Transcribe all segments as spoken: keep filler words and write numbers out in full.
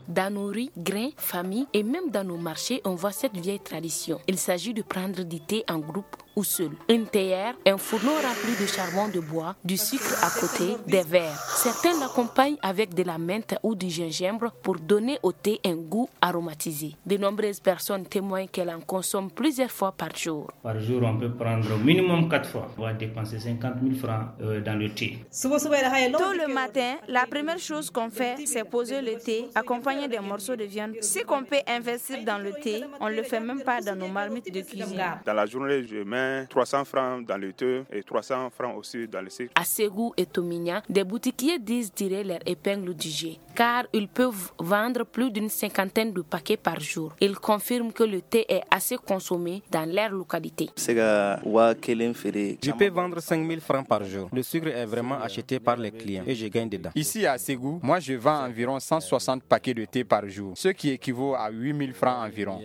Dans nos rues, grains, familles et même dans nos marchés, on voit cette vieille tradition. Il s'agit de prendre du thé en groupe ou seul. Une théière, un fourneau rempli de charbon de bois, du sucre à côté, des verres. Certains l'accompagnent avec de la menthe ou du gingembre pour donner au thé un goût aromatisé. De nombreuses personnes témoignent qu'elles en consomment plusieurs fois par jour. Par jour, on peut prendre au minimum quatre fois. On va dépenser cinquante mille francs euh, dans le thé. Tôt le matin, la première chose qu'on fait, c'est poser le thé accompagné des morceaux de viande. Si qu'on peut investir dans le thé, on ne le fait même pas dans nos marmites de cuisine. Dans la journée, je mets trois cents francs dans le thé et trois cents francs aussi dans le sucre. À Ségou et Tomigna, des boutiquiers disent tirer leur épingle du jeu, car ils peuvent vendre plus d'une cinquantaine de paquets par jour. Ils confirment que le thé est assez consommé dans leur localité. Je peux vendre cinq mille francs par jour. Le sucre est vraiment acheté par les clients et je gagne dedans. Ici à Ségou, moi je vends environ cent soixante paquets de thé par jour, ce qui équivaut à huit mille francs environ.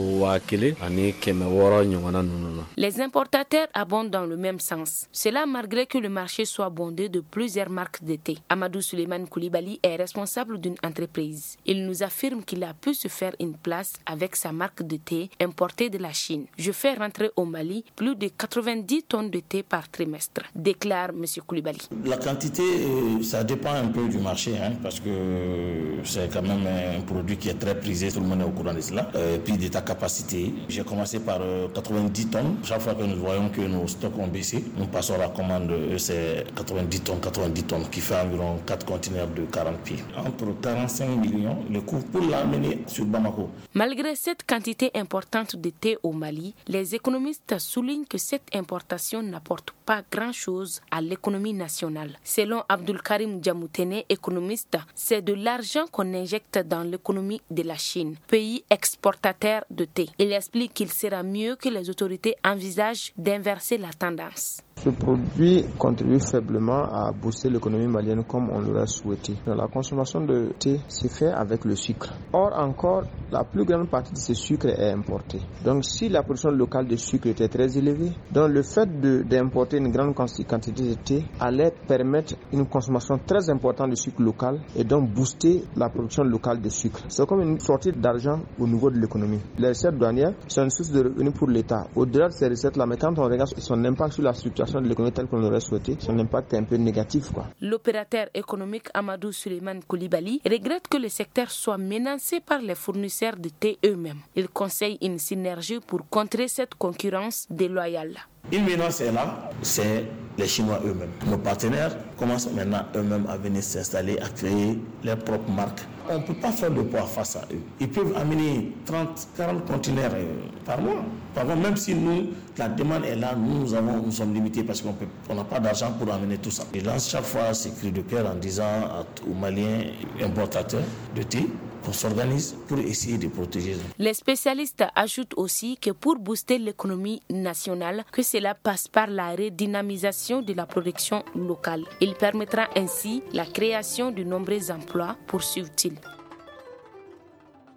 Les importateurs abondent dans le même sens. Cela malgré que le marché soit bondé de plusieurs marques de thé. Amadou Suleiman Koulibaly est responsable d'une entreprise. Il nous affirme qu'il a pu se faire une place avec sa marque de thé importée de la Chine. Je fais rentrer au Mali plus de quatre-vingt-dix tonnes de thé par trimestre, déclare M. Koulibaly. La quantité, ça dépend un peu du marché, hein, parce que c'est quand même un produit qui est très prisé, tout le monde est au courant de cela. Euh, puis de ta capacité, j'ai commencé par euh, quatre-vingt-dix tonnes. Chaque fois que nous voyons que nos stocks ont baissé, nous passons à la commande, euh, c'est quatre-vingt-dix tonnes, quatre-vingt-dix tonnes, qui fait environ quatre conteneurs de quarante pieds. Entre quarante-cinq millions, le coût pour l'amener sur Bamako. Malgré cette quantité importante de thé au Mali, les économistes soulignent que cette importation n'apporte pas grand-chose à l'économie nationale. Selon Abdul Karim Djamoutene, économiste, c'est de l'argent qu'on injecte dans l'économie de la Chine, pays exportateur de thé. Il explique qu'il sera mieux que les autorités envisagent d'inverser la tendance. Ce produit contribue faiblement à booster l'économie malienne comme on l'aurait souhaité. La consommation de thé se fait avec le sucre. Or encore, la plus grande partie de ce sucre est importée. Donc si la production locale de sucre était très élevée, donc le fait de, d'importer une grande quantité de thé allait permettre une consommation très importante de sucre local et donc booster la production locale de sucre. C'est comme une sortie d'argent au niveau de l'économie. Les recettes douanières sont une source de revenus pour l'État. Au-delà de ces recettes-là, mais quand on regarde son impact sur la structuration de l'économie telle qu'on l'aurait souhaité, son impact est un peu négatif, quoi. L'opérateur économique Amadou Suleiman Koulibaly regrette que le secteur soit menacé par les fournisseurs de thé eux-mêmes. Il conseille une synergie pour contrer cette concurrence déloyale. Une menace est là, c'est les Chinois eux-mêmes. Nos partenaires commencent maintenant eux-mêmes à venir s'installer, à créer leurs propres marques. On ne peut pas faire de poids face à eux. Ils peuvent amener trente, quarante conteneurs par mois. Par contre, même si nous, la demande est là, nous, nous, avons, nous sommes limités parce qu'on n'a pas d'argent pour amener tout ça. Je lance chaque fois ces cris de cœur en disant aux Maliens importateurs de thé qu'on s'organise pour essayer de protéger. Les spécialistes ajoutent aussi que pour booster l'économie nationale, que cela passe par la redynamisation de la production locale. Il permettra ainsi la création de nombreux emplois, poursuivent-ils.